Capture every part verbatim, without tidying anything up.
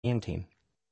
team.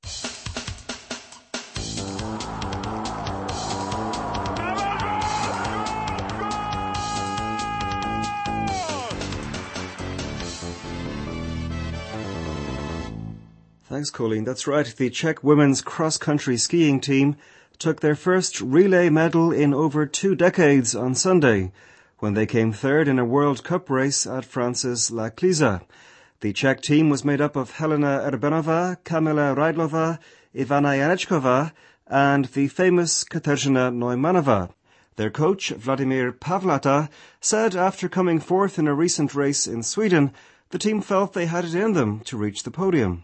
Thanks, Colleen. That's right. The Czech women's cross-country skiing team took their first relay medal in over two decades on Sunday, when they came third in a World Cup race at France's La Kliza. The Czech team was made up of Helena Erbenova, Kamila Rydlova, Ivana Janečková, and the famous Kateřina Neumannová. Their coach, Vladimír Pavlata, said after coming fourth in a recent race in Sweden, the team felt they had it in them to reach the podium.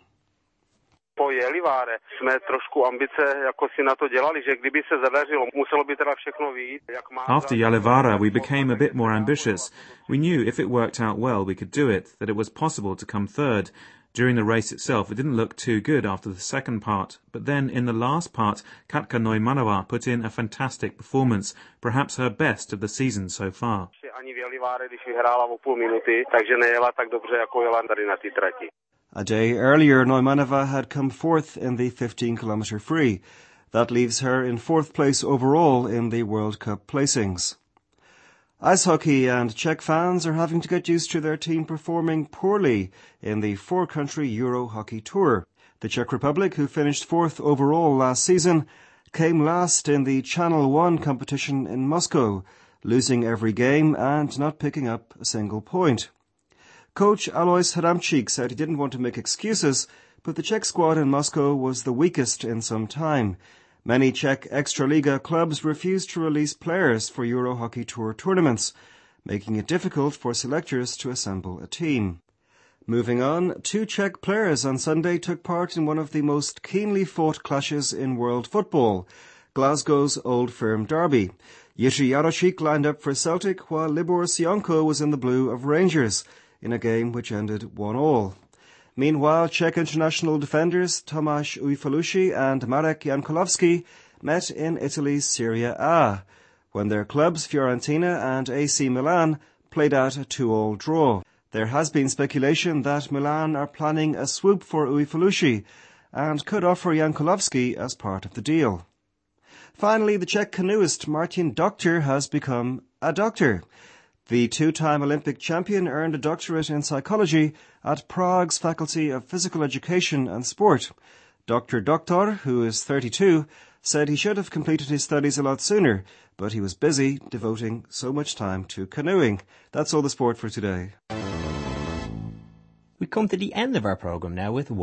Po Jeliváre jsme trošku ambice jako si na to dělali, že kdyby se zadařilo, muselo by teda všechno vyjít. After Jelivára, we became a bit more ambitious. We knew if it worked out well, we could do it, that it was possible to come third. During the race itself, it didn't look too good after the second part. But then in the last part, Katka Neumannová put in a fantastic performance, perhaps her best of the season so far. Ani v Jeliváre, když vyhrála o půl minuty, takže nejela tak dobře, jako jela tady na té trati. A day earlier, Neumannová had come fourth in the fifteen-kilometre free. That leaves her in fourth place overall in the World Cup placings. Ice hockey and Czech fans are having to get used to their team performing poorly in the four-country Euro Hockey Tour. The Czech Republic, who finished fourth overall last season, came last in the Channel One competition in Moscow, losing every game and not picking up a single point. Coach Alois Hramčík said he didn't want to make excuses, but the Czech squad in Moscow was the weakest in some time. Many Czech Extraliga clubs refused to release players for Euro Hockey Tour tournaments, making it difficult for selectors to assemble a team. Moving on, two Czech players on Sunday took part in one of the most keenly fought clashes in world football, Glasgow's Old Firm derby. Jiří Jarošík lined up for Celtic, while Libor Sionko was in the blue of Rangers, in a game which ended one all. Meanwhile, Czech international defenders Tomáš Ujfaluši and Marek Jankulovski met in Italy's Serie A, when their clubs Fiorentina and A C Milan played out a two-all draw. There has been speculation that Milan are planning a swoop for Ujfaluši and could offer Jankulovski as part of the deal. Finally, the Czech canoeist Martin Doctor has become a doctor. The two-time Olympic champion earned a doctorate in psychology at Prague's Faculty of Physical Education and Sport. Doctor Doctor, who is thirty-two, said he should have completed his studies a lot sooner, but he was busy devoting so much time to canoeing. That's all the sport for today. We come to the end of our programme now with